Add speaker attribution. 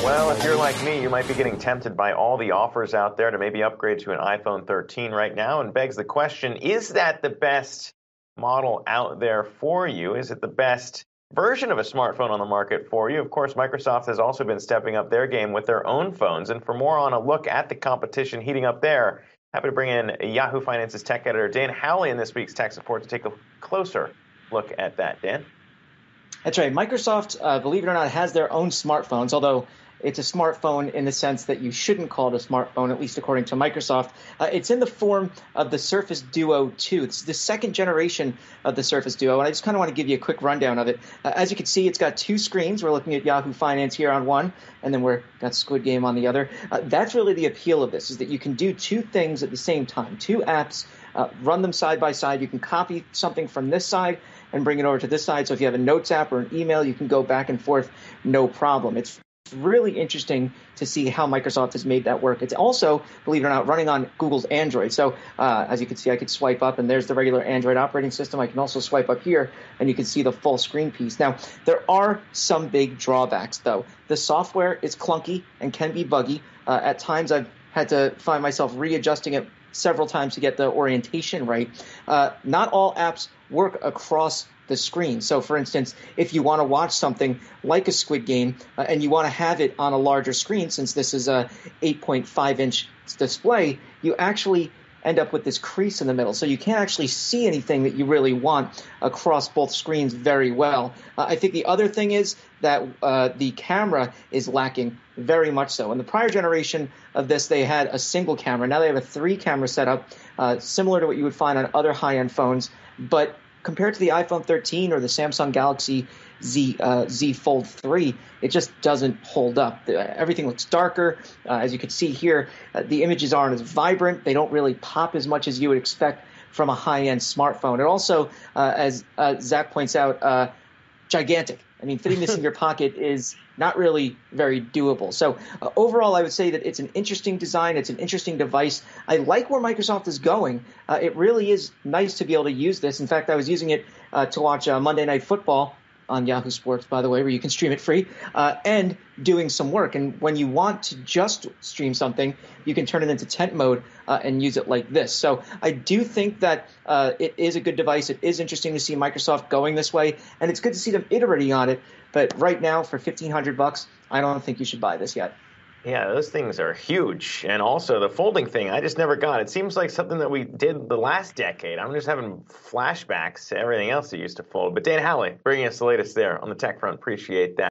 Speaker 1: Well, if you're like me, you might be getting tempted by all the offers out there to maybe upgrade to an iPhone 13 right now, and begs the question, is that the best model out there for you? Is it the best version of a smartphone on the market for you? Of course, Microsoft has also been stepping up their game with their own phones, and for more on a look at the competition heating up there, happy to bring in Yahoo Finance's tech editor Dan Howley in this week's Tech Support to take a closer look at that. Dan?
Speaker 2: That's right. Microsoft, believe it or not, has their own smartphones, although it's a smartphone in the sense that you shouldn't call it a smartphone, at least according to Microsoft. It's in the form of the Surface Duo 2. It's the second generation of the Surface Duo, and I just kind of want to give you a quick rundown of it. As you can see, it's got two screens. We're looking at Yahoo Finance here on one, and then we've got Squid Game on the other. That's really the appeal of this, is that you can do two things at the same time, two apps, run them side by side. You can copy something from this side and bring it over to this side. So if you have a Notes app or an email, you can go back and forth, no problem. It's really interesting to see how Microsoft has made that work. It's also, believe it or not, running on Google's Android. So as you can see, I could swipe up, and there's the regular Android operating system. I can also swipe up here, and you can see the full screen piece. Now, there are some big drawbacks, though. The software is clunky and can be buggy. At times, I've had to find myself readjusting it several times to get the orientation right. Not all apps work across the screen. So, for instance, if you want to watch something like a Squid Game and you want to have it on a larger screen, since this is a 8.5-inch display, you actually end up with this crease in the middle. So you can't actually see anything that you really want across both screens very well. I think the other thing is that the camera is lacking very much so. In the prior generation of this, they had a single camera. Now they have a three-camera setup, similar to what you would find on other high-end phones. But compared to the iPhone 13 or the Samsung Galaxy Z Fold 3, it just doesn't hold up. Everything looks darker. As you can see here, the images aren't as vibrant. They don't really pop as much as you would expect from a high-end smartphone. And also, as Zach points out, gigantic. I mean, fitting this in your pocket is not really very doable. So overall, I would say that it's an interesting design. It's an interesting device. I like where Microsoft is going. It really is nice to be able to use this. In fact, I was using it to watch Monday Night Football on Yahoo Sports, by the way, where you can stream it free, and doing some work. And when you want to just stream something, you can turn it into tent mode and use it like this. So I do think that it is a good device. It is interesting to see Microsoft going this way, and it's good to see them iterating on it. But right now, for $1,500, I don't think you should buy this yet.
Speaker 1: Yeah, those things are huge. And also the folding thing, I just never got. It seems like something that we did the last decade. I'm just having flashbacks to everything else that used to fold. But Dan Howley, bringing us the latest there on the tech front. Appreciate that.